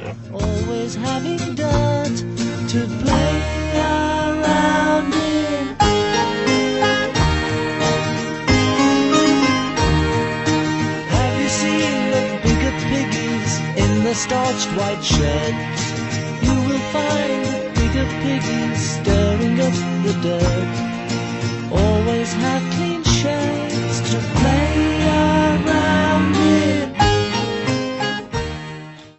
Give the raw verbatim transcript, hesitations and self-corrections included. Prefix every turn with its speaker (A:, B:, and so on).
A: always having dirt to play around in. Have you seen the bigger piggies in the starched white sheds? You will find the bigger piggies stirring up the dirt.